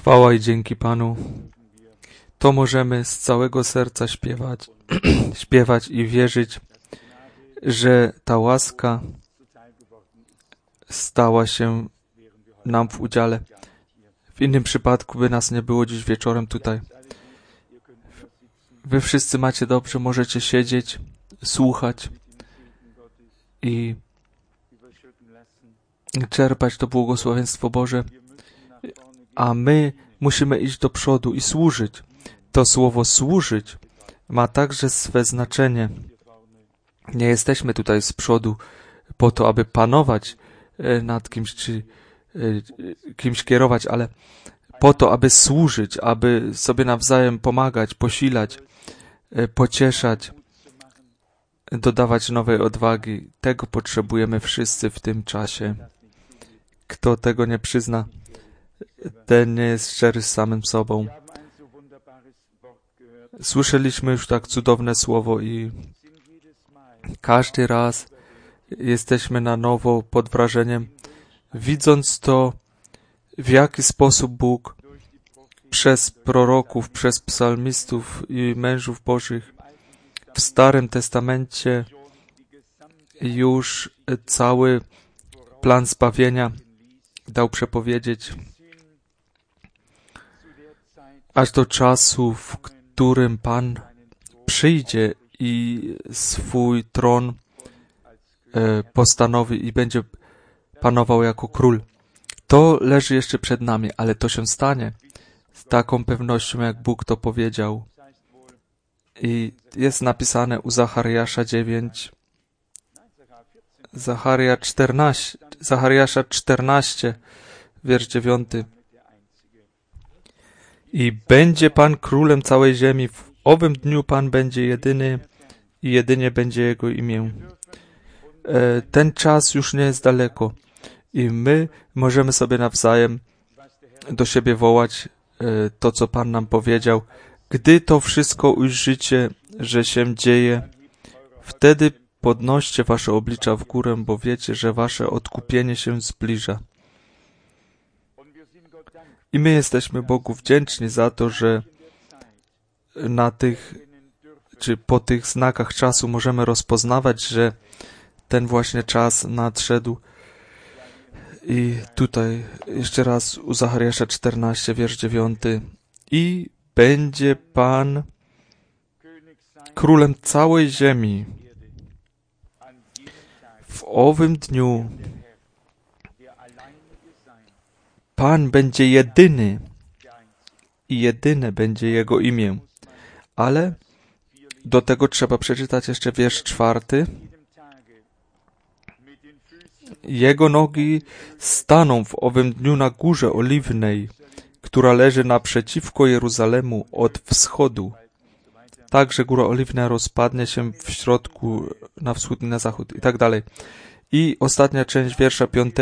Chwała i dzięki Panu. To możemy z całego serca śpiewać, śpiewać i wierzyć, że ta łaska stała się nam w udziale. W innym przypadku by nas nie było dziś wieczorem tutaj. Wy wszyscy macie dobrze, możecie siedzieć, słuchać i czerpać to błogosławieństwo Boże, a my musimy iść do przodu i służyć. To słowo służyć ma także swe znaczenie. Nie jesteśmy tutaj z przodu po to, aby panować nad kimś, czy kimś kierować, ale po to, aby służyć, aby sobie nawzajem pomagać, posilać, pocieszać, dodawać nowej odwagi. Tego potrzebujemy wszyscy w tym czasie. Kto tego nie przyzna, ten nie jest szczery z samym sobą. Słyszeliśmy już tak cudowne słowo i każdy raz jesteśmy na nowo pod wrażeniem, widząc to, w jaki sposób Bóg przez proroków, przez psalmistów i mężów Bożych w Starym Testamencie już cały plan zbawienia dał przepowiedzieć, aż do czasu, w którym Pan przyjdzie i swój tron postanowi i będzie panował jako król. To leży jeszcze przed nami, ale to się stanie z taką pewnością, jak Bóg to powiedział. I jest napisane u Zachariasza 9, Zachariasza 14, wiersz 9. I będzie Pan królem całej ziemi. W owym dniu Pan będzie jedyny i jedynie będzie Jego imię. Ten czas już nie jest daleko i my możemy sobie nawzajem do siebie wołać to, co Pan nam powiedział. Gdy to wszystko ujrzycie, że się dzieje, wtedy podnoście wasze oblicza w górę, bo wiecie, że wasze odkupienie się zbliża. I my jesteśmy Bogu wdzięczni za to, że na tych, czy po tych znakach czasu możemy rozpoznawać, że ten właśnie czas nadszedł. I tutaj jeszcze raz u Zachariasza 14, wiersz 9. I będzie Pan królem całej ziemi. W owym dniu Pan będzie jedyny i jedyne będzie Jego imię. Ale do tego trzeba przeczytać jeszcze wiersz 4. Jego nogi staną w owym dniu na górze oliwnej, która leży naprzeciwko Jeruzalemu od wschodu. Także góra oliwna rozpadnie się w środku, na wschód i na zachód i tak dalej. I ostatnia część wiersza 5.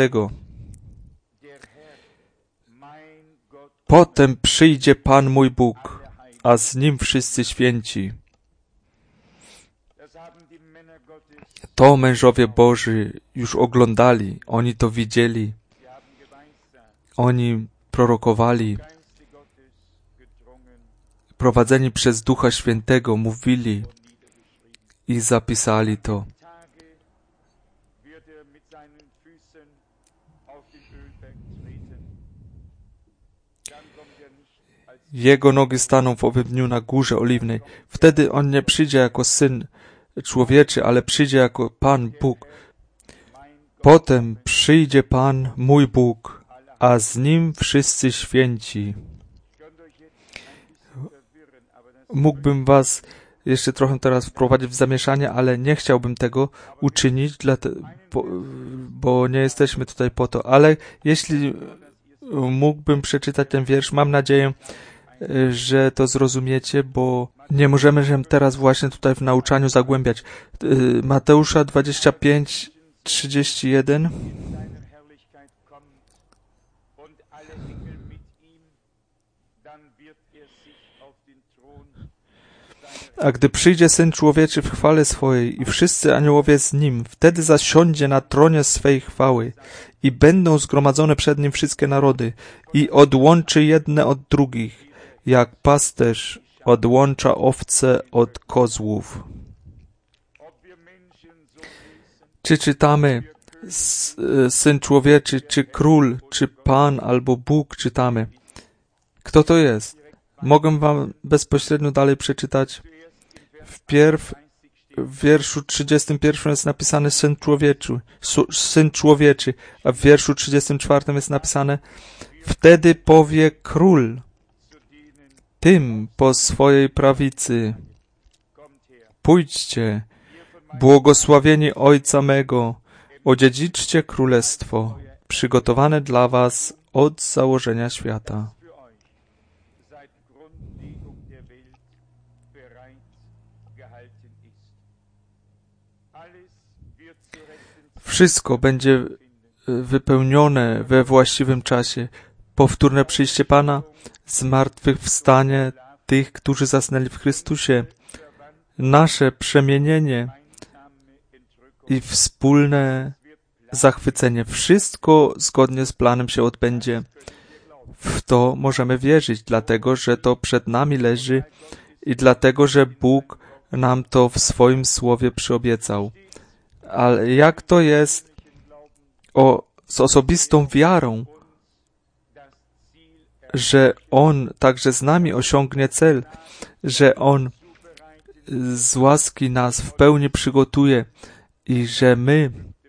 Potem przyjdzie Pan mój Bóg, a z Nim wszyscy święci. To mężowie Boży już oglądali, oni to widzieli, oni prorokowali, prowadzeni przez Ducha Świętego mówili i zapisali to. Jego nogi staną w owym dniu na górze oliwnej. Wtedy On nie przyjdzie jako Syn człowieczy, ale przyjdzie jako Pan Bóg. Potem przyjdzie Pan mój Bóg, a z Nim wszyscy święci. Mógłbym was jeszcze trochę teraz wprowadzić w zamieszanie, ale nie chciałbym tego uczynić, bo nie jesteśmy tutaj po to. Ale jeśli mógłbym przeczytać ten wiersz, mam nadzieję, że to zrozumiecie, bo nie możemy się teraz właśnie tutaj w nauczaniu zagłębiać. Mateusza 25, 31. A gdy przyjdzie Syn Człowieczy w chwale swojej i wszyscy aniołowie z Nim, wtedy zasiądzie na tronie swej chwały i będą zgromadzone przed Nim wszystkie narody i odłączy jedne od drugich, jak pasterz odłącza owce od kozłów. Czy czytamy Syn Człowieczy, czy Król, czy Pan, albo Bóg czytamy? Kto to jest? Mogę wam bezpośrednio dalej przeczytać. W wierszu 31 jest napisane Syn Człowieczy, a w wierszu 34 jest napisane: wtedy powie Król tym po swojej prawicy: pójdźcie, błogosławieni Ojca mego, odziedziczcie królestwo, przygotowane dla was od założenia świata. Wszystko będzie wypełnione we właściwym czasie. Powtórne przyjście Pana, zmartwychwstanie tych, którzy zasnęli w Chrystusie, nasze przemienienie i wspólne zachwycenie. Wszystko zgodnie z planem się odbędzie. W to możemy wierzyć, dlatego że to przed nami leży i dlatego, że Bóg nam to w swoim słowie przyobiecał. Ale jak to jest z osobistą wiarą, że On także z nami osiągnie cel, że On z łaski nas w pełni przygotuje i że my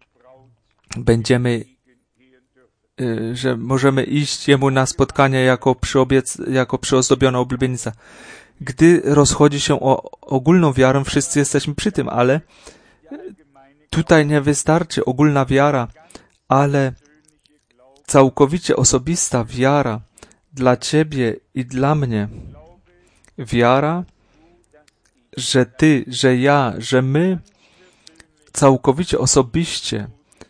że możemy iść Jemu na spotkanie jako przyozdobiona oblubienica. Gdy rozchodzi się o ogólną wiarę, wszyscy jesteśmy przy tym, ale tutaj nie wystarczy ogólna wiara, ale całkowicie osobista wiara dla Ciebie i dla mnie. Wiara, że Ty, że ja, że my całkowicie osobiście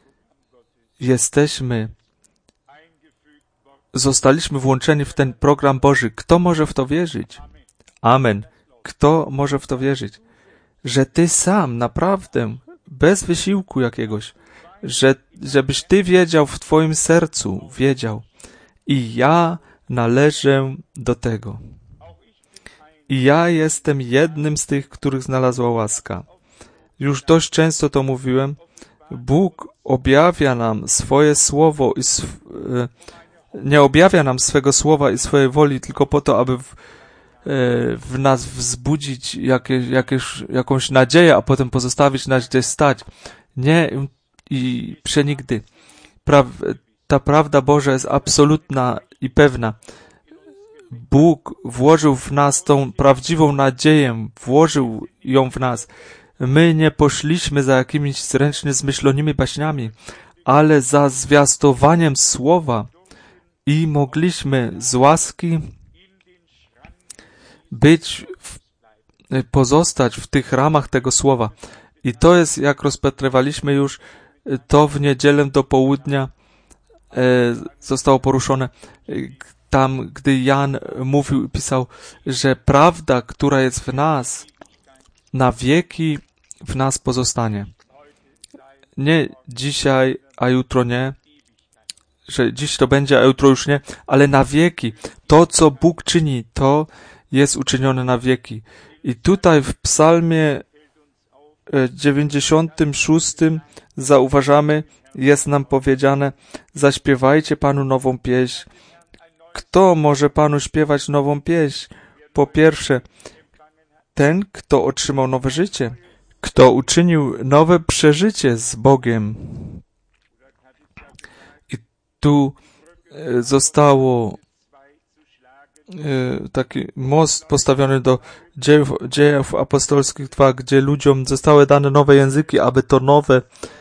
zostaliśmy włączeni w ten program Boży. Kto może w to wierzyć? Amen. Kto może w to wierzyć? Że Ty sam, naprawdę, bez wysiłku jakiegoś, żebyś Ty wiedział w Twoim sercu, i ja należę do tego. I ja jestem jednym z tych, których znalazła łaska. Już dość często to mówiłem. Bóg objawia nam swoje słowo nie objawia nam swego słowa i swojej woli tylko po to, aby w nas wzbudzić jakąś nadzieję, a potem pozostawić nas gdzieś stać. Nie i przenigdy. Ta prawda Boża jest absolutna i pewna. Bóg włożył w nas tą prawdziwą nadzieję, włożył ją w nas. My nie poszliśmy za jakimiś zręcznie zmyślonymi baśniami, ale za zwiastowaniem słowa i mogliśmy z łaski pozostać w tych ramach tego słowa. I to jest, jak rozpatrywaliśmy już, to w niedzielę do południa zostało poruszone. Tam, gdy Jan mówił i pisał, że prawda, która jest w nas, na wieki w nas pozostanie. Nie dzisiaj, a jutro nie, że dziś to będzie, a jutro już nie, ale na wieki. To, co Bóg czyni, to jest uczynione na wieki. I tutaj w psalmie 96 zauważamy, jest nam powiedziane: zaśpiewajcie Panu nową pieśń. Kto może Panu śpiewać nową pieśń? Po pierwsze, ten, kto otrzymał nowe życie, kto uczynił nowe przeżycie z Bogiem. I tu zostało taki most postawiony do dziejów apostolskich 2, gdzie ludziom zostały dane nowe języki, aby to nowe,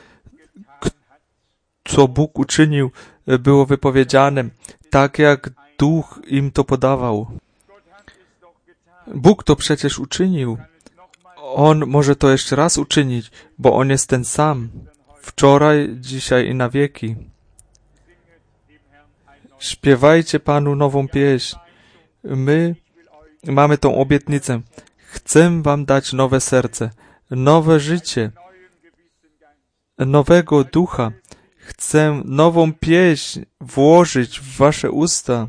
co Bóg uczynił, było wypowiedziane, tak jak Duch im to podawał. Bóg to przecież uczynił. On może to jeszcze raz uczynić, bo On jest ten sam. Wczoraj, dzisiaj i na wieki. Śpiewajcie Panu nową pieśń. My mamy tą obietnicę. Chcę wam dać nowe serce, nowe życie, nowego ducha. Chcę nową pieśń włożyć w wasze usta.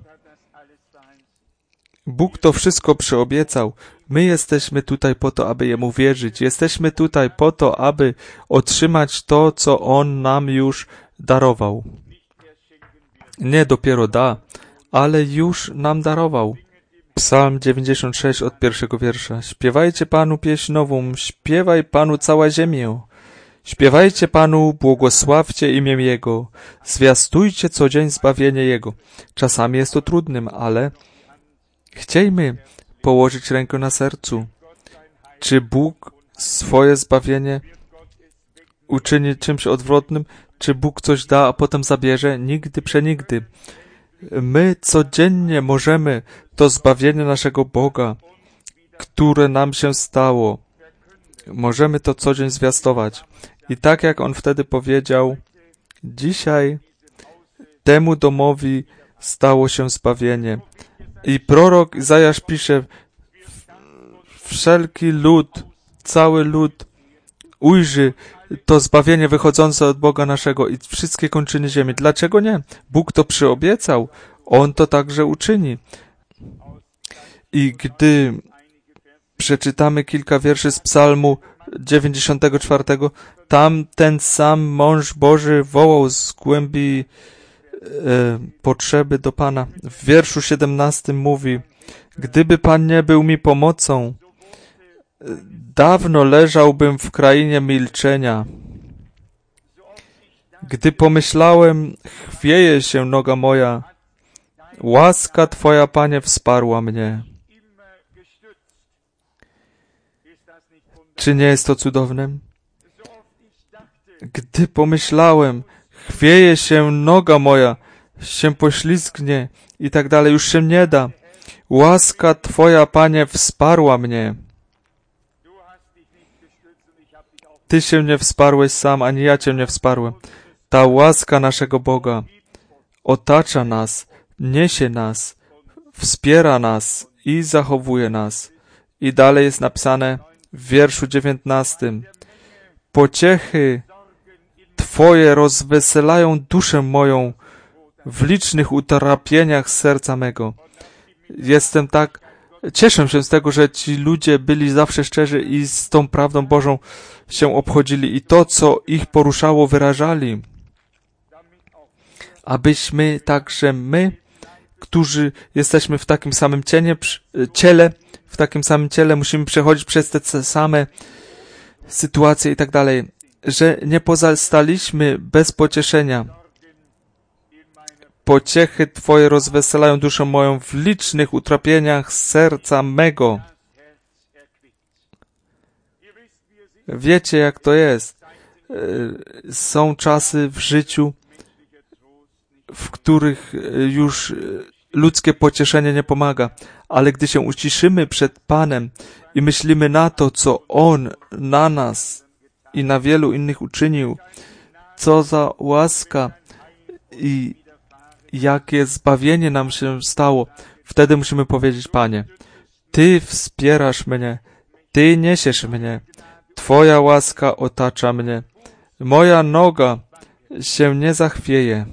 Bóg to wszystko przyobiecał. My jesteśmy tutaj po to, aby Jemu wierzyć. Jesteśmy tutaj po to, aby otrzymać to, co On nam już darował. Nie dopiero da, ale już nam darował. Psalm 96 od 1 wiersza. Śpiewajcie Panu pieśń nową, śpiewaj Panu cała ziemię. Śpiewajcie Panu, błogosławcie imię Jego, zwiastujcie co dzień zbawienie Jego. Czasami jest to trudnym, ale chciejmy położyć rękę na sercu. Czy Bóg swoje zbawienie uczyni czymś odwrotnym? Czy Bóg coś da, a potem zabierze? Nigdy, przenigdy. My codziennie możemy to zbawienie naszego Boga, które nam się stało, możemy to co dzień zwiastować. I tak jak On wtedy powiedział, dzisiaj temu domowi stało się zbawienie. I prorok Izajasz pisze, wszelki lud, cały lud ujrzy to zbawienie wychodzące od Boga naszego i wszystkie kończyny ziemi. Dlaczego nie? Bóg to przyobiecał. On to także uczyni. I gdy przeczytamy kilka wierszy z Psalmu 94, tam ten sam mąż Boży wołał z głębi potrzeby do Pana. W wierszu 17 mówi, gdyby Pan nie był mi pomocą, dawno leżałbym w krainie milczenia. Gdy pomyślałem, chwieje się noga moja, łaska Twoja, Panie, wsparła mnie. Czy nie jest to cudowne? Gdy pomyślałem, chwieje się noga moja, się poślizgnie i tak dalej, już się nie da. Łaska Twoja, Panie, wsparła mnie. Ty się nie wsparłeś sam, ani ja Cię nie wsparłem. Ta łaska naszego Boga otacza nas, niesie nas, wspiera nas i zachowuje nas. I dalej jest napisane w wierszu 19. Pociechy Twoje rozweselają duszę moją w licznych utrapieniach serca mego. Cieszę się z tego, że ci ludzie byli zawsze szczerzy i z tą prawdą Bożą się obchodzili i to, co ich poruszało, wyrażali. Abyśmy także my, którzy jesteśmy w takim samym ciele, musimy przechodzić przez te same sytuacje i tak dalej, że nie pozostaliśmy bez pocieszenia. Pociechy Twoje rozweselają duszę moją w licznych utrapieniach serca mego. Wiecie, jak to jest. Są czasy w życiu, w których już ludzkie pocieszenie nie pomaga. Ale gdy się uciszymy przed Panem i myślimy na to, co On na nas i na wielu innych uczynił, co za łaska i jakie zbawienie nam się stało, wtedy musimy powiedzieć, Panie, Ty wspierasz mnie, Ty niesiesz mnie, Twoja łaska otacza mnie, moja noga się nie zachwieje.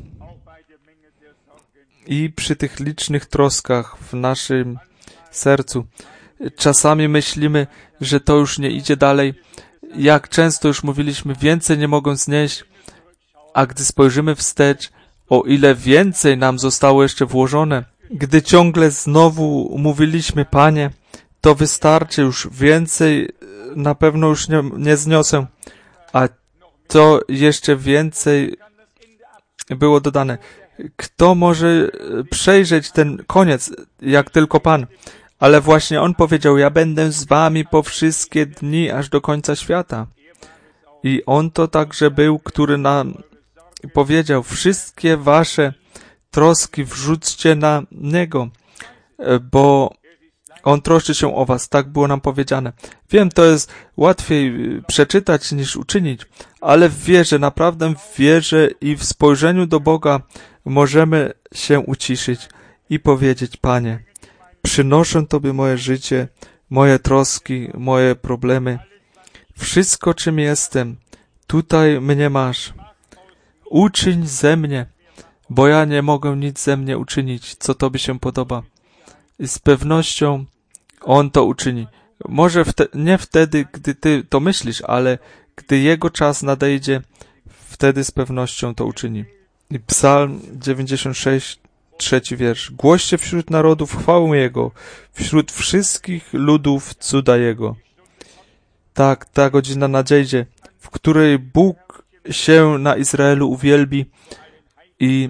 I przy tych licznych troskach w naszym sercu czasami myślimy, że to już nie idzie dalej. Jak często już mówiliśmy, więcej nie mogą znieść, a gdy spojrzymy wstecz, o ile więcej nam zostało jeszcze włożone. Gdy ciągle znowu mówiliśmy, Panie, to wystarczy już, więcej na pewno już nie zniosę, a to jeszcze więcej było dodane. Kto może przejrzeć ten koniec, jak tylko Pan? Ale właśnie On powiedział, ja będę z wami po wszystkie dni, aż do końca świata. I On to także był, który nam powiedział, wszystkie wasze troski wrzućcie na Niego, bo On troszczy się o was, tak było nam powiedziane. Wiem, to jest łatwiej przeczytać niż uczynić, ale w wierze, naprawdę w wierze i w spojrzeniu do Boga możemy się uciszyć i powiedzieć, Panie, przynoszę Tobie moje życie, moje troski, moje problemy. Wszystko, czym jestem, tutaj mnie masz. Uczyń ze mnie, bo ja nie mogę nic ze mnie uczynić, co Tobie się podoba. I z pewnością On to uczyni. Może nie wtedy, gdy Ty to myślisz, ale gdy Jego czas nadejdzie, wtedy z pewnością to uczyni. I Psalm 96, 3 wiersz. Głoście wśród narodów chwałę Jego, wśród wszystkich ludów cuda Jego. Tak, ta godzina nadejdzie, w której Bóg się na Izraelu uwielbi i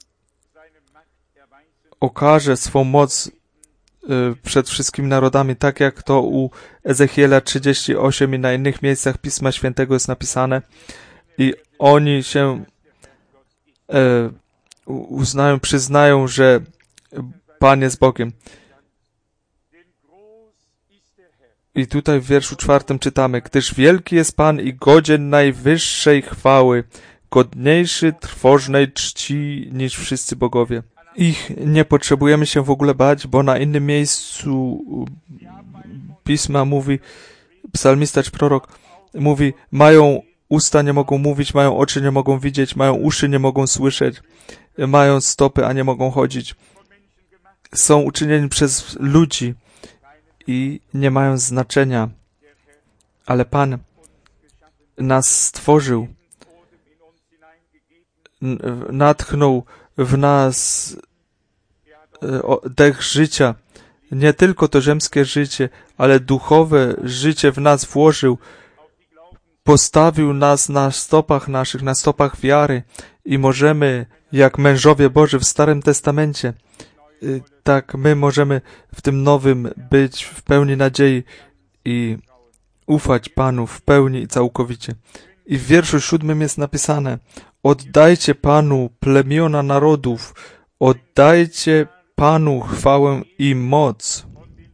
okaże swą moc przed wszystkimi narodami, tak jak to u Ezechiela 38 i na innych miejscach Pisma Świętego jest napisane. I oni się uznają, przyznają, że Pan jest Bogiem. I tutaj w wierszu 4 czytamy: gdyż wielki jest Pan i godzien najwyższej chwały, godniejszy trwożnej czci niż wszyscy bogowie. Ich nie potrzebujemy się w ogóle bać, bo na innym miejscu Pisma mówi, psalmista czy prorok mówi, mają usta, nie mogą mówić, mają oczy, nie mogą widzieć, mają uszy, nie mogą słyszeć, mają stopy, a nie mogą chodzić. Są uczynieni przez ludzi i nie mają znaczenia, ale Pan nas stworzył, natchnął w nas dech życia, nie tylko to ziemskie życie, ale duchowe życie w nas włożył, postawił nas na stopach naszych, na stopach wiary i możemy, jak mężowie Boży w Starym Testamencie, tak my możemy w tym nowym być w pełni nadziei i ufać Panu w pełni i całkowicie. I w wierszu 7 jest napisane: oddajcie Panu plemiona narodów, oddajcie Panu chwałę i moc.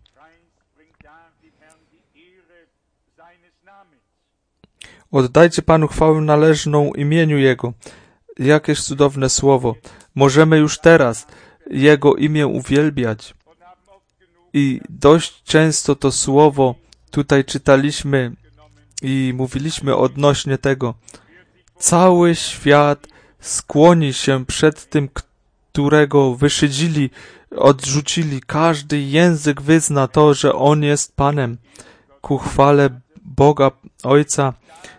Oddajcie Panu chwałę należną imieniu Jego. Jakież cudowne słowo. Możemy już teraz Jego imię uwielbiać. I dość często to słowo tutaj czytaliśmy i mówiliśmy odnośnie tego. Cały świat skłoni się przed tym, którego wyszydzili, odrzucili. Każdy język wyzna to, że On jest Panem. Ku chwale Boga Ojca.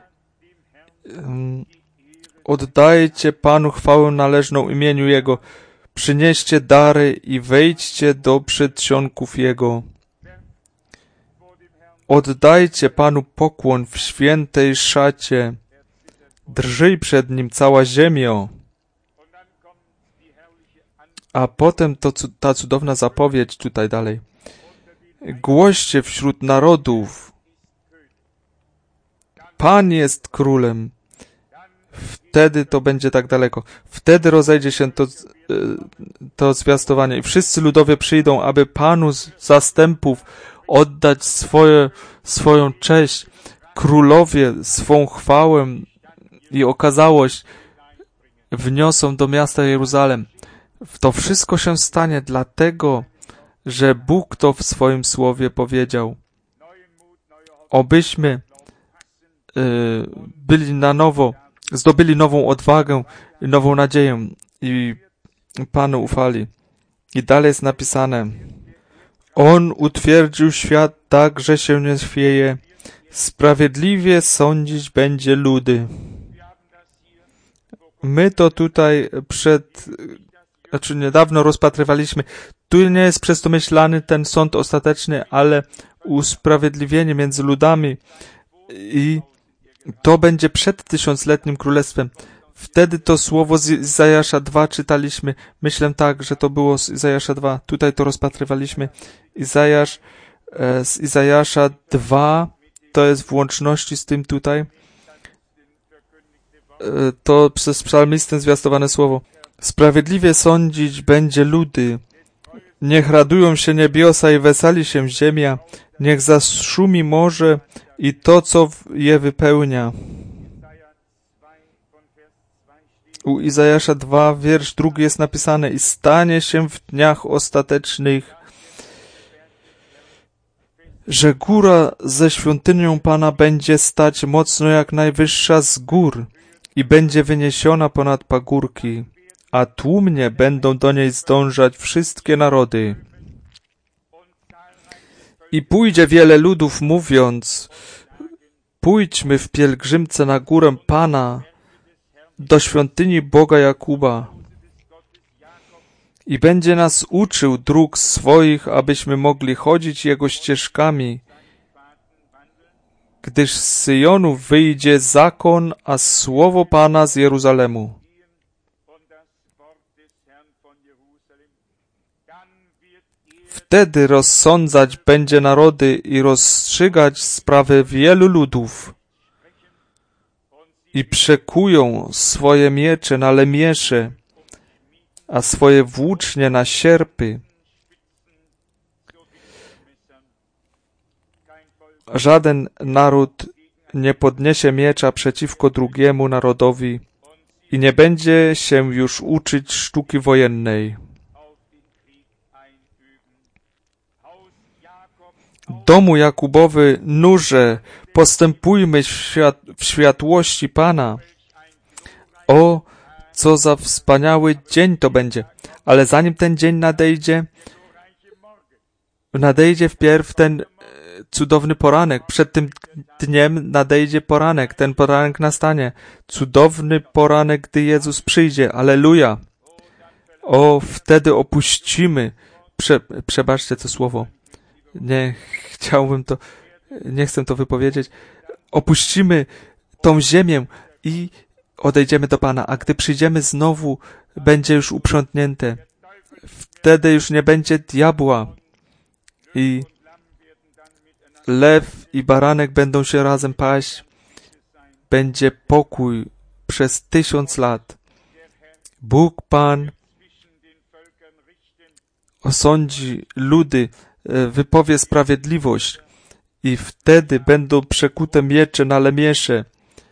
Oddajcie Panu chwałę należną imieniu Jego. Przynieście dary i wejdźcie do przedsionków Jego. Oddajcie Panu pokłon w świętej szacie. Drżyj przed Nim cała ziemia. A potem ta cudowna zapowiedź tutaj dalej. Głoście wśród narodów. Pan jest królem. Wtedy to będzie tak daleko. Wtedy rozejdzie się to zwiastowanie i wszyscy ludowie przyjdą, aby Panu z zastępów oddać swoją cześć. Królowie swą chwałę i okazałość wniosą do miasta Jeruzalem. To wszystko się stanie dlatego, że Bóg to w swoim słowie powiedział. Obyśmy byli na nowo, zdobyli nową odwagę i nową nadzieję i Panu ufali. I dalej jest napisane: On utwierdził świat tak, że się nie chwieje. Sprawiedliwie sądzić będzie ludy. My to tutaj niedawno rozpatrywaliśmy. Tu nie jest przez to myślany ten sąd ostateczny, ale usprawiedliwienie między ludami i to będzie przed 1000-letnim królestwem. Wtedy to słowo z Izajasza 2 czytaliśmy. Myślę tak, że to było z Izajasza 2. Tutaj to rozpatrywaliśmy. Z Izajasza 2 to jest w łączności z tym tutaj. To przez psalmistę zwiastowane słowo. Sprawiedliwie sądzić będzie ludy. Niech radują się niebiosa i weseli się ziemia. Niech zaszumi morze i to, co je wypełnia. U Izajasza 2, wiersz 2 jest napisane: i stanie się w dniach ostatecznych że góra ze świątynią Pana będzie stać mocno jak najwyższa z gór i będzie wyniesiona ponad pagórki, a tłumnie będą do niej zdążać wszystkie narody. I pójdzie wiele ludów, mówiąc: pójdźmy w pielgrzymce na górę Pana, do świątyni Boga Jakuba. I będzie nas uczył dróg swoich, abyśmy mogli chodzić Jego ścieżkami. Gdyż z Syjonu wyjdzie zakon, a słowo Pana z Jeruzalemu. Wtedy rozsądzać będzie narody i rozstrzygać sprawy wielu ludów. I przekują swoje miecze na lemiesze, a swoje włócznie na sierpy. Żaden naród nie podniesie miecza przeciwko drugiemu narodowi i nie będzie się już uczyć sztuki wojennej. Domu Jakubowy, nurze, postępujmy w światłości Pana. O, co za wspaniały dzień to będzie. Ale zanim ten dzień nadejdzie wpierw ten cudowny poranek. Przed tym dniem nadejdzie poranek. Ten poranek nastanie. Cudowny poranek, gdy Jezus przyjdzie. Alleluja. O, wtedy opuścimy. Przebaczcie to słowo. Nie chcę to wypowiedzieć. Opuścimy tą ziemię i odejdziemy do Pana, a gdy przyjdziemy znowu, będzie już uprzątnięte. Wtedy już nie będzie diabła i lew i baranek będą się razem paść. Będzie pokój przez 1000 lat. Bóg Pan osądzi ludy, wypowie sprawiedliwość i wtedy będą przekute miecze na lemiesze,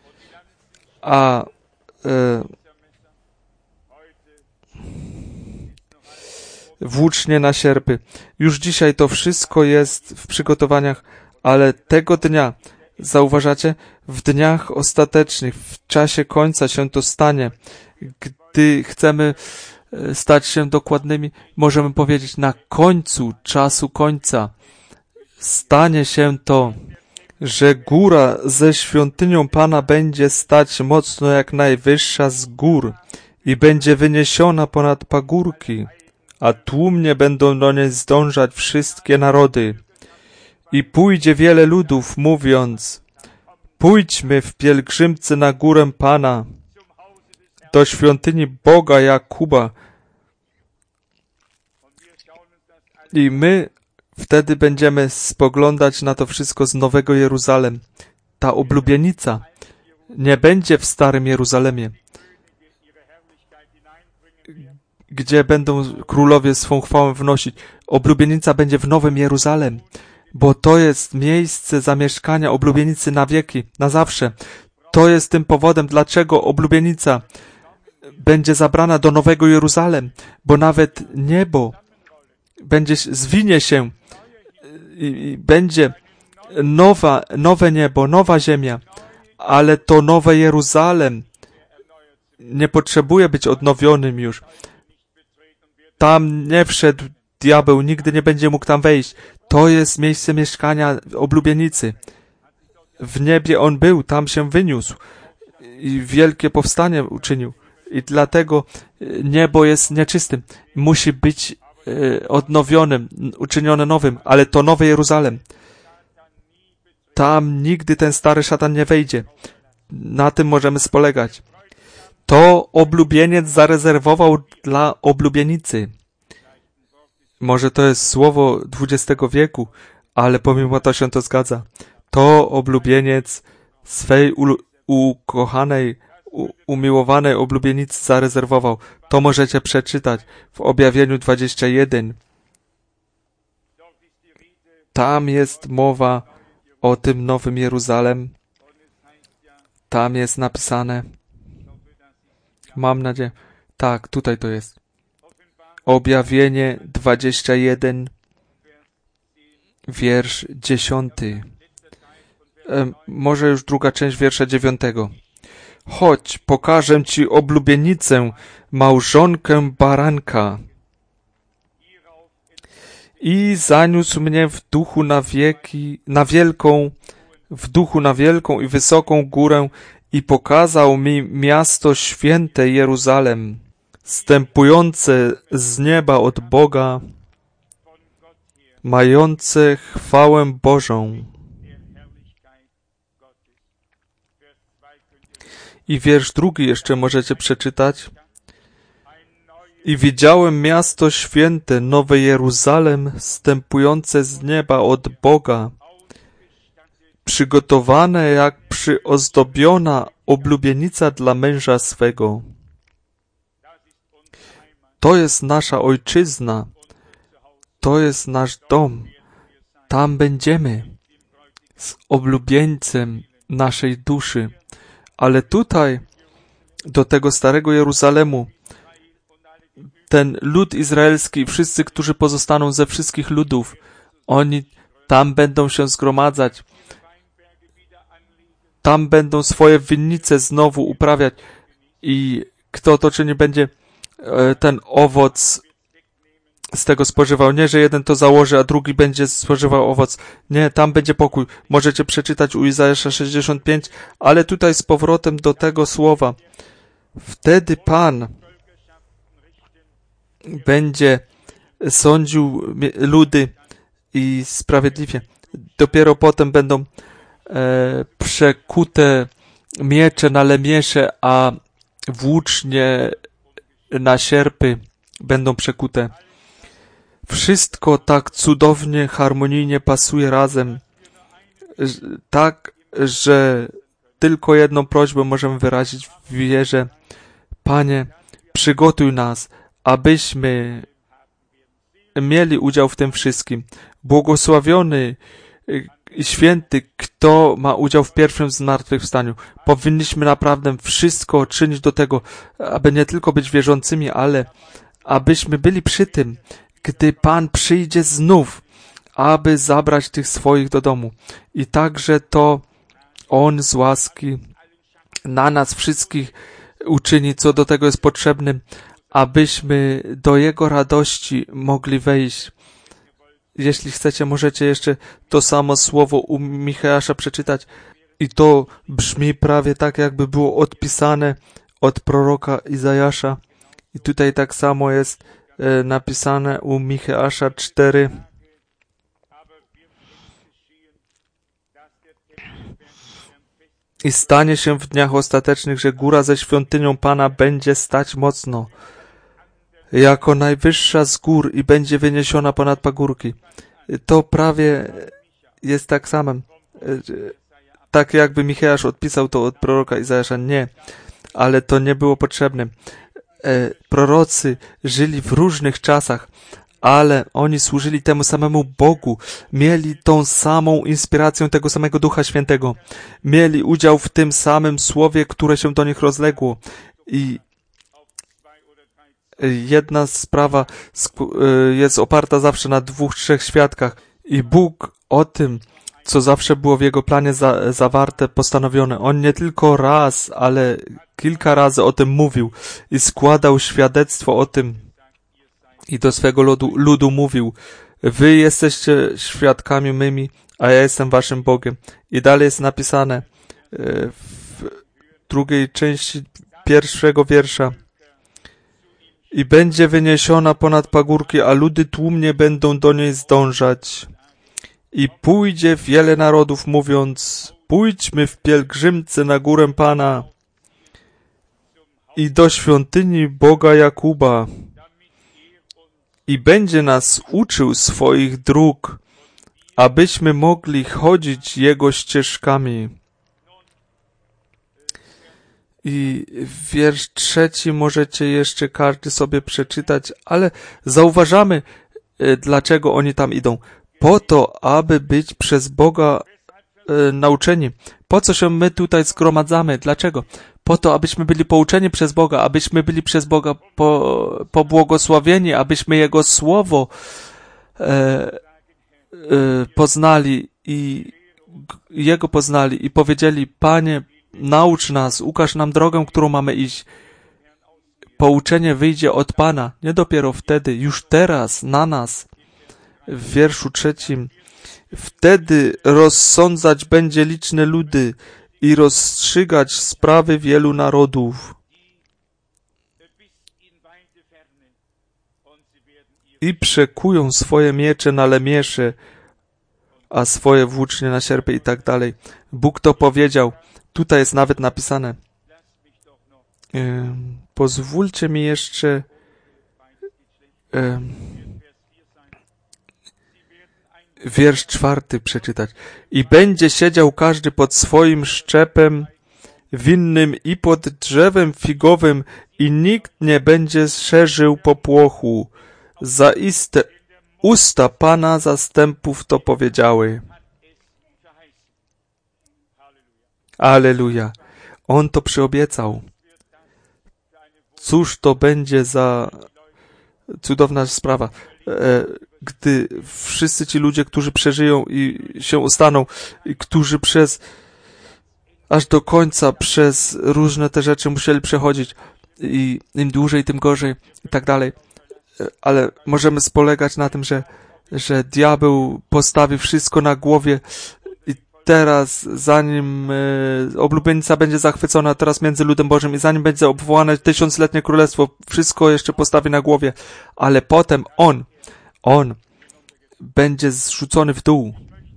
a włócznie na sierpy. Już dzisiaj to wszystko jest w przygotowaniach, ale tego dnia, zauważacie, w dniach ostatecznych, w czasie końca się to stanie. Gdy chcemy stać się dokładnymi, możemy powiedzieć, na końcu czasu końca stanie się to, że góra ze świątynią Pana będzie stać mocno jak najwyższa z gór i będzie wyniesiona ponad pagórki, a tłumnie będą do niej zdążać wszystkie narody. I pójdzie wiele ludów, mówiąc: pójdźmy w pielgrzymce na górę Pana, do świątyni Boga Jakuba. I my wtedy będziemy spoglądać na to wszystko z Nowego Jeruzalem. Ta oblubienica nie będzie w Starym Jeruzalemie, gdzie będą królowie swą chwałę wnosić. Oblubienica będzie w Nowym Jeruzalem, bo to jest miejsce zamieszkania oblubienicy na wieki, na zawsze. To jest tym powodem, dlaczego oblubienica będzie zabrana do Nowego Jeruzalem, bo nawet niebo zwinie się i będzie nowe niebo, nowa ziemia, ale to Nowe Jeruzalem nie potrzebuje być odnowionym już. Tam nie wszedł diabeł, nigdy nie będzie mógł tam wejść. To jest miejsce mieszkania oblubienicy. W niebie on był, tam się wyniósł i wielkie powstanie uczynił. I dlatego niebo jest nieczystym. Musi być odnowionym, uczynione nowym, ale to Nowy Jeruzalem. Tam nigdy ten stary szatan nie wejdzie. Na tym możemy spolegać. To oblubieniec zarezerwował dla oblubienicy. Może to jest słowo XX wieku, ale pomimo to się to zgadza. To oblubieniec swej ukochanej, umiłowanej oblubienicy zarezerwował. To możecie przeczytać w Objawieniu 21. Tam jest mowa o tym Nowym Jeruzalem. Tam jest napisane. Mam nadzieję. Tak, tutaj to jest. Objawienie 21, wiersz 10. Może już druga część wiersza 9. Chodź, pokażę Ci oblubienicę, małżonkę baranka. I zaniósł mnie w duchu na wielką i wysoką górę i pokazał mi miasto święte Jeruzalem, zstępujące z nieba od Boga, mające chwałę Bożą. I wiersz 2 jeszcze możecie przeczytać. I widziałem miasto święte, nowe Jeruzalem, zstępujące z nieba od Boga, przygotowane jak przyozdobiona oblubienica dla męża swego. To jest nasza ojczyzna, to jest nasz dom. Tam będziemy z oblubieńcem naszej duszy. Ale tutaj, do tego starego Jeruzalemu, ten lud izraelski, wszyscy, którzy pozostaną ze wszystkich ludów, oni tam będą się zgromadzać. Tam będą swoje winnice znowu uprawiać. I kto to czyni, będzie ten owoc z tego spożywał. Nie, że jeden to założy, a drugi będzie spożywał owoc. Nie, tam będzie pokój. Możecie przeczytać u Izajasza 65, ale tutaj z powrotem do tego słowa. Wtedy Pan będzie sądził ludy i sprawiedliwie. Dopiero potem będą przekute miecze na lemiesze, a włócznie na sierpy będą przekute. Wszystko tak cudownie, harmonijnie pasuje razem, tak, że tylko jedną prośbę możemy wyrazić w wierze. Panie, przygotuj nas, abyśmy mieli udział w tym wszystkim. Błogosławiony i święty, kto ma udział w pierwszym zmartwychwstaniu. Powinniśmy naprawdę wszystko czynić do tego, aby nie tylko być wierzącymi, ale abyśmy byli przy tym, gdy Pan przyjdzie znów, aby zabrać tych swoich do domu. I także to On z łaski na nas wszystkich uczyni, co do tego jest potrzebne, abyśmy do Jego radości mogli wejść. Jeśli chcecie, możecie jeszcze to samo słowo u Micheasza przeczytać. I to brzmi prawie tak, jakby było odpisane od proroka Izajasza. I tutaj tak samo jest napisane u Micheasza 4. I stanie się w dniach ostatecznych, że góra ze świątynią Pana będzie stać mocno, jako najwyższa z gór i będzie wyniesiona ponad pagórki. To prawie jest tak samym. Tak jakby Micheasz odpisał to od proroka Izajasza. Nie, ale to nie było potrzebne. Prorocy żyli w różnych czasach, ale oni służyli temu samemu Bogu. Mieli tą samą inspirację tego samego Ducha Świętego. Mieli udział w tym samym słowie, które się do nich rozległo. I jedna sprawa jest oparta zawsze na 2-3 świadkach. I Bóg o tym, co zawsze było w Jego planie zawarte, postanowione. On nie tylko raz, ale kilka razy o tym mówił i składał świadectwo o tym i do swego ludu mówił: wy jesteście świadkami mymi, a ja jestem waszym Bogiem. I dalej jest napisane w drugiej części 1 wiersza: i będzie wyniesiona ponad pagórki, a ludy tłumnie będą do niej zdążać. I pójdzie wiele narodów, mówiąc: pójdźmy w pielgrzymce na górę Pana i do świątyni Boga Jakuba. I będzie nas uczył swoich dróg, abyśmy mogli chodzić Jego ścieżkami. I wiersz 3 możecie jeszcze każdy sobie przeczytać, ale zauważamy, dlaczego oni tam idą. Po to, aby być przez Boga nauczeni. Po co się my tutaj zgromadzamy? Dlaczego? Po to, abyśmy byli pouczeni przez Boga, abyśmy byli przez Boga pobłogosławieni, abyśmy Jego Słowo poznali i Jego poznali i powiedzieli: Panie, naucz nas, ukaż nam drogę, którą mamy iść. Pouczenie wyjdzie od Pana, nie dopiero wtedy, już teraz, na nas. W wierszu 3. Wtedy rozsądzać będzie liczne ludy i rozstrzygać sprawy wielu narodów. I przekują swoje miecze na lemiesze, a swoje włócznie na sierpy i tak dalej. Bóg to powiedział. Tutaj jest nawet napisane. Pozwólcie mi jeszcze wiersz 4 przeczytać. I będzie siedział każdy pod swoim szczepem winnym i pod drzewem figowym i nikt nie będzie szerzył popłochu. Zaiste usta Pana zastępów to powiedziały. Alleluja. On to przyobiecał. Cóż to będzie za cudowna sprawa, gdy wszyscy ci ludzie, którzy przeżyją i się ustaną, i którzy aż do końca przez różne te rzeczy musieli przechodzić i im dłużej, tym gorzej i tak dalej. Ale możemy spolegać na tym, że diabeł postawi wszystko na głowie i teraz, zanim oblubienica będzie zachwycona teraz między ludem Bożym i zanim będzie obwołane 1000-letnie królestwo, wszystko jeszcze postawi na głowie, ale potem on będzie zrzucony w dół.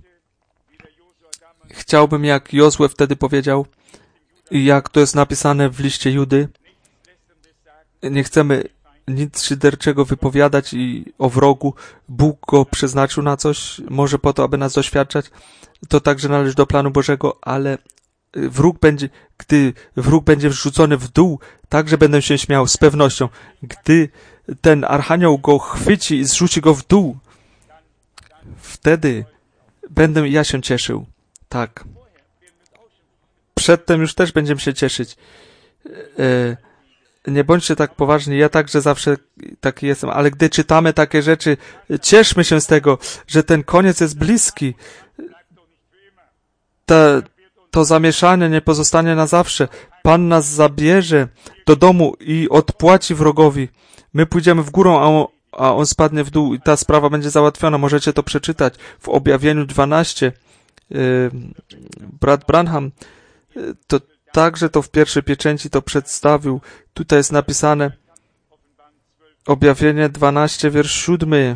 Chciałbym, jak Jozue wtedy powiedział, i jak to jest napisane w liście Judy, nie chcemy nic szyderczego wypowiadać i o wrogu. Bóg go przeznaczył na coś, może po to, aby nas doświadczać. To także należy do planu Bożego, ale gdy wróg będzie wrzucony w dół, także będę się śmiał z pewnością. Gdy ten archanioł go chwyci i zrzuci go w dół, wtedy będę ja się cieszył. Tak. Przedtem już też będziemy się cieszyć. Nie bądźcie tak poważni, ja także zawsze taki jestem, ale gdy czytamy takie rzeczy, cieszmy się z tego, że ten koniec jest bliski. To zamieszanie nie pozostanie na zawsze. Pan nas zabierze do domu i odpłaci wrogowi. My pójdziemy w górę, a on spadnie w dół i ta sprawa będzie załatwiona. Możecie to przeczytać w Objawieniu 12. Brat Branham to także to w pierwszej pieczęci to przedstawił. Tutaj jest napisane Objawienie 12, wiersz 7.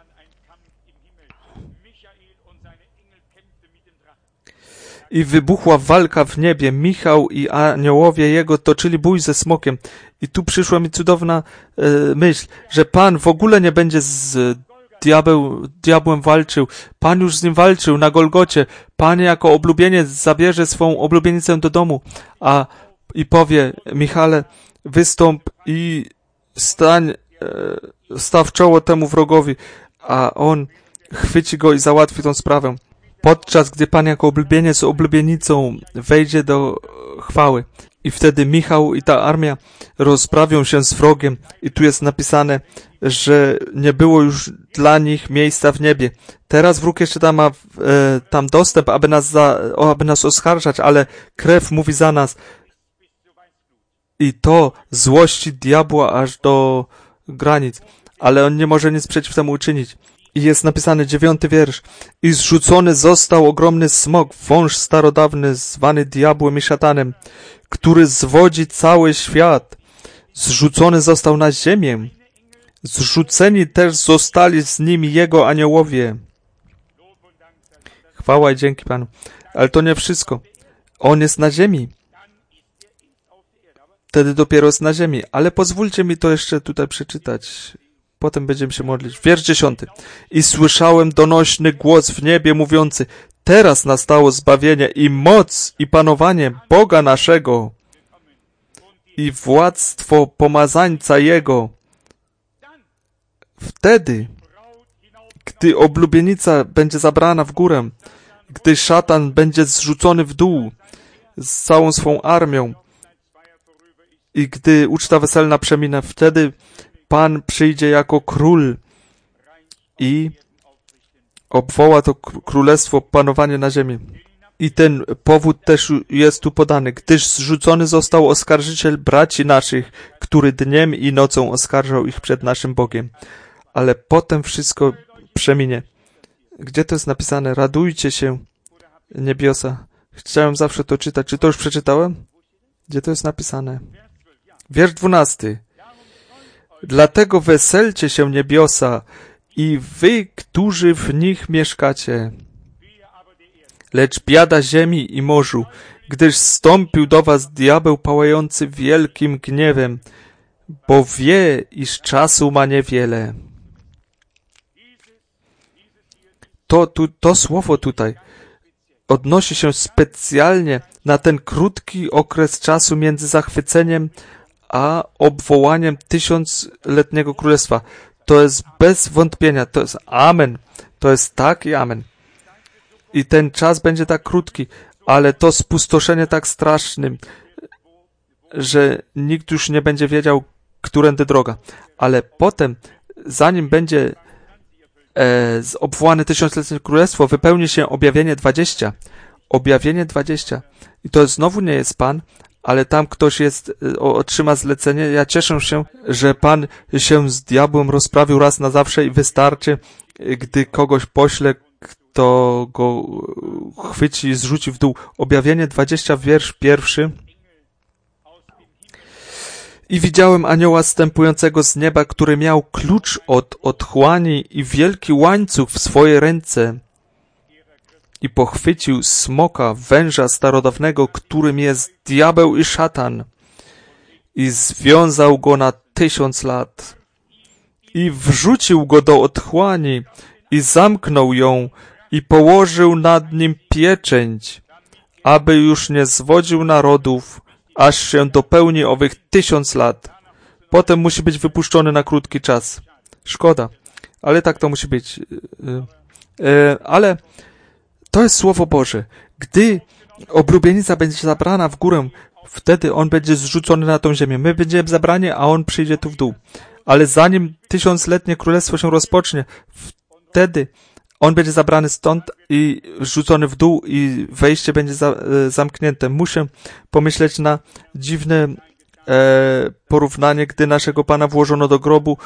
I wybuchła walka w niebie. Michał i aniołowie jego toczyli bój ze smokiem. I tu przyszła mi cudowna myśl, że Pan w ogóle nie będzie z diabłem walczył. Pan już z nim walczył na Golgocie. Pan jako oblubieniec zabierze swą oblubienicę do domu, i powie: Michale, wystąp i staw czoło temu wrogowi, a on chwyci go i załatwi tą sprawę. Podczas gdy Pan jako oblubieniec oblubienicą wejdzie do chwały. I wtedy Michał i ta armia rozprawią się z wrogiem. I tu jest napisane, że nie było już dla nich miejsca w niebie. Teraz wróg jeszcze ma tam dostęp, aby nas oskarżać, ale krew mówi za nas. I to złości diabła aż do granic. Ale on nie może nic przeciw temu uczynić. I jest napisany 9 wiersz. I zrzucony został ogromny smok, wąż starodawny, zwany diabłem i szatanem, który zwodzi cały świat. Zrzucony został na ziemię. Zrzuceni też zostali z nim jego aniołowie. Chwała i dzięki Panu. Ale to nie wszystko. On jest na ziemi. Wtedy dopiero jest na ziemi. Ale pozwólcie mi to jeszcze tutaj przeczytać. Potem będziemy się modlić. Wiersz 10. I słyszałem donośny głos w niebie mówiący: teraz nastało zbawienie i moc i panowanie Boga naszego i władztwo pomazańca Jego. Wtedy, gdy oblubienica będzie zabrana w górę, gdy szatan będzie zrzucony w dół z całą swą armią i gdy uczta weselna przeminę, wtedy Pan przyjdzie jako król i obwoła to królestwo, panowanie na ziemi. I ten powód też jest tu podany, gdyż zrzucony został oskarżyciel braci naszych, który dniem i nocą oskarżał ich przed naszym Bogiem. Ale potem wszystko przeminie. Gdzie to jest napisane? Radujcie się, niebiosa. Chciałem zawsze to czytać. Czy to już przeczytałem? Gdzie to jest napisane? Wiersz 12. Dlatego weselcie się, niebiosa, i wy, którzy w nich mieszkacie. Lecz biada ziemi i morzu, gdyż zstąpił do was diabeł pałający wielkim gniewem, bo wie, iż czasu ma niewiele. To słowo tutaj odnosi się specjalnie na ten krótki okres czasu między zachwyceniem a obwołaniem tysiącletniego królestwa. To jest bez wątpienia, to jest amen, to jest tak i amen. I ten czas będzie tak krótki, ale to spustoszenie tak strasznym, że nikt już nie będzie wiedział, którędy droga. Ale potem, zanim będzie obwołane tysiącletnie królestwo, wypełni się objawienie 20. Objawienie 20. I to znowu nie jest Pan, ale tam ktoś otrzyma zlecenie. Ja cieszę się, że Pan się z diabłem rozprawił raz na zawsze i wystarczy, gdy kogoś pośle, kto go chwyci i zrzuci w dół. Objawienie 20, wiersz 1. I widziałem anioła zstępującego z nieba, który miał klucz od otchłani i wielki łańcuch w swojej ręce. I pochwycił smoka, węża starodawnego, którym jest diabeł i szatan. I związał go na 1000 lat. I wrzucił go do otchłani i zamknął ją i położył nad nim pieczęć, aby już nie zwodził narodów, aż się dopełni owych 1000 lat. Potem musi być wypuszczony na krótki czas. Szkoda, ale tak to musi być. Ale to jest Słowo Boże. Gdy oblubienica będzie zabrana w górę, wtedy on będzie zrzucony na tą ziemię. My będziemy zabrani, a on przyjdzie tu w dół. Ale zanim 1000-letnie królestwo się rozpocznie, wtedy on będzie zabrany stąd i rzucony w dół i wejście będzie zamknięte. Muszę pomyśleć na dziwne porównanie, gdy naszego Pana włożono do grobu,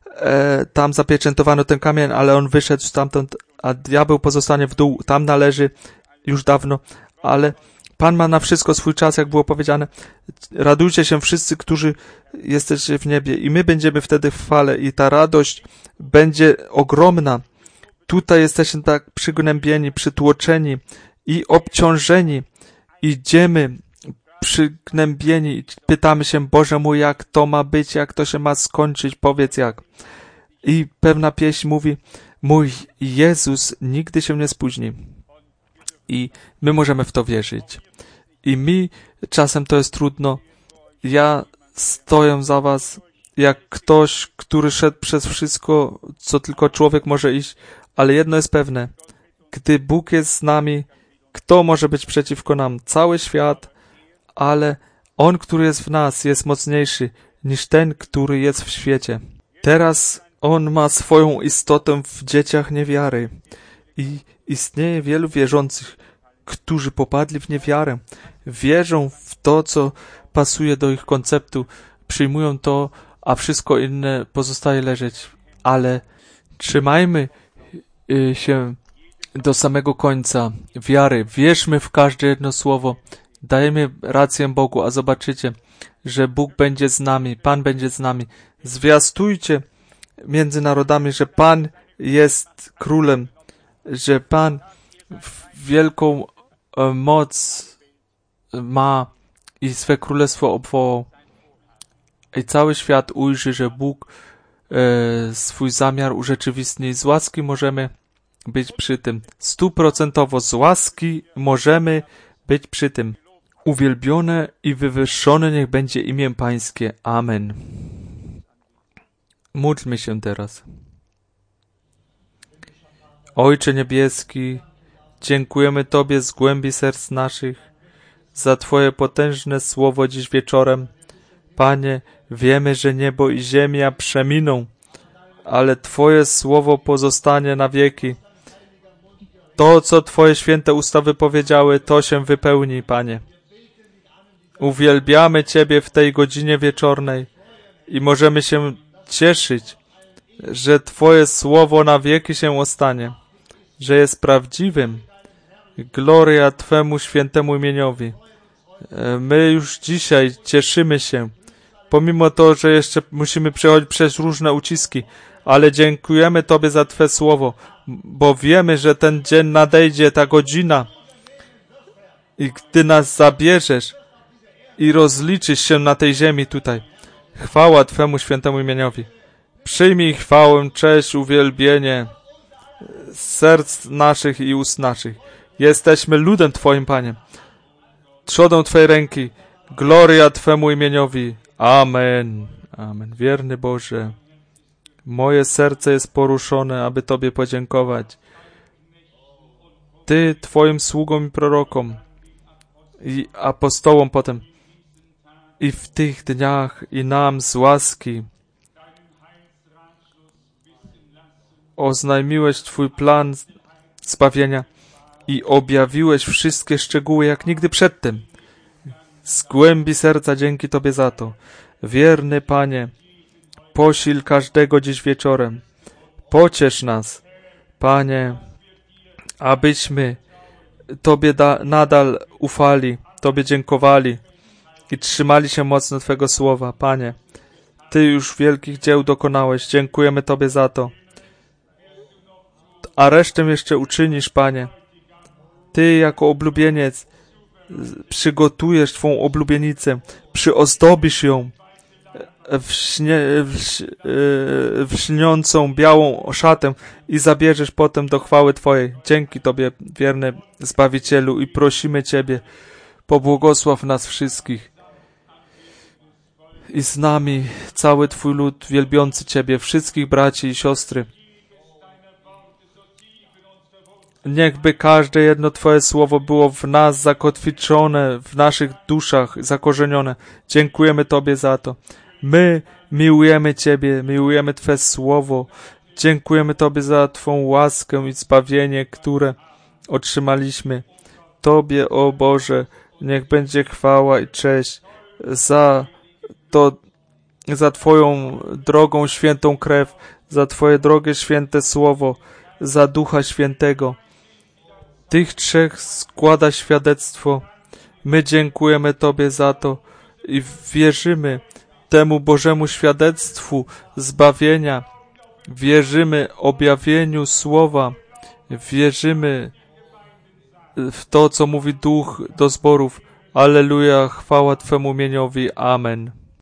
tam zapieczętowano ten kamień, ale on wyszedł stamtąd, a diabeł pozostanie w dół. Tam należy już dawno, ale Pan ma na wszystko swój czas, jak było powiedziane. Radujcie się wszyscy, którzy jesteście w niebie i my będziemy wtedy w chwale i ta radość będzie ogromna. Tutaj jesteśmy tak przygnębieni, przytłoczeni i obciążeni. Idziemy przygnębieni i pytamy się, Boże mój, jak to ma być, jak to się ma skończyć, powiedz jak. I pewna pieśń mówi, mój Jezus nigdy się nie spóźni. I my możemy w to wierzyć. I mi czasem to jest trudno. Ja stoję za was jak ktoś, który szedł przez wszystko, co tylko człowiek może iść, ale jedno jest pewne. Gdy Bóg jest z nami, kto może być przeciwko nam? Cały świat, ale On, który jest w nas, jest mocniejszy niż ten, który jest w świecie. Teraz On ma swoją istotę w dzieciach niewiary i istnieje wielu wierzących, którzy popadli w niewiarę. Wierzą w to, co pasuje do ich konceptu, przyjmują to, a wszystko inne pozostaje leżeć. Ale trzymajmy się do samego końca wiary. Wierzmy w każde jedno słowo. Dajemy rację Bogu, a zobaczycie, że Bóg będzie z nami, Pan będzie z nami. Zwiastujcie między narodami, że Pan jest królem, że Pan wielką moc ma i swe królestwo obwołał. I cały świat ujrzy, że Bóg swój zamiar urzeczywistni. Z łaski możemy być przy tym. 100% z łaski możemy być przy tym. Uwielbione i wywyższone niech będzie imię Pańskie. Amen. Módlmy się teraz. Ojcze Niebieski, dziękujemy Tobie z głębi serc naszych za Twoje potężne słowo dziś wieczorem. Panie, wiemy, że niebo i ziemia przeminą, ale Twoje słowo pozostanie na wieki. To, co Twoje święte usta wypowiedziały, to się wypełni, Panie. Uwielbiamy Ciebie w tej godzinie wieczornej i możemy się cieszyć, że Twoje słowo na wieki się ostanie, że jest prawdziwym. Gloria Twemu świętemu imieniowi. My już dzisiaj cieszymy się, pomimo to, że jeszcze musimy przechodzić przez różne uciski, ale dziękujemy Tobie za Twe słowo, bo wiemy, że ten dzień nadejdzie, ta godzina i gdy nas zabierzesz i rozliczysz się na tej ziemi tutaj. Chwała Twemu świętemu imieniowi. Przyjmij chwałę, cześć, uwielbienie z serc naszych i ust naszych. Jesteśmy ludem Twoim, Panie. Trzodą Twojej ręki. Gloria Twemu imieniowi. Amen. Amen. Wierny Boże, moje serce jest poruszone, aby Tobie podziękować. Ty, Twoim sługom i prorokom i apostołom potem i w tych dniach i nam z łaski oznajmiłeś Twój plan zbawienia i objawiłeś wszystkie szczegóły jak nigdy przedtem. Z głębi serca dzięki Tobie za to. Wierny Panie, posil każdego dziś wieczorem. Pociesz nas, Panie, abyśmy Tobie nadal ufali, Tobie dziękowali i trzymali się mocno Twego słowa. Panie, Ty już wielkich dzieł dokonałeś. Dziękujemy Tobie za to. A resztę jeszcze uczynisz, Panie. Ty jako oblubieniec przygotujesz Twą oblubienicę, przyozdobisz ją w śniącą białą szatę i zabierzesz potem do chwały Twojej. Dzięki Tobie, wierny Zbawicielu, i prosimy Ciebie, pobłogosław nas wszystkich i z nami cały Twój lud wielbiący Ciebie, wszystkich braci i siostry. Niechby każde jedno Twoje słowo było w nas zakotwiczone, w naszych duszach zakorzenione. Dziękujemy Tobie za to. My miłujemy Ciebie, miłujemy Twe słowo. Dziękujemy Tobie za Twą łaskę i zbawienie, które otrzymaliśmy. Tobie, o Boże, niech będzie chwała i cześć za to, za Twoją drogą świętą krew, za Twoje drogie święte słowo, za Ducha Świętego. Tych trzech składa świadectwo. My dziękujemy Tobie za to i wierzymy temu Bożemu świadectwu zbawienia. Wierzymy objawieniu słowa. Wierzymy w to, co mówi Duch do zborów. Alleluja, chwała Twemu imieniowi. Amen.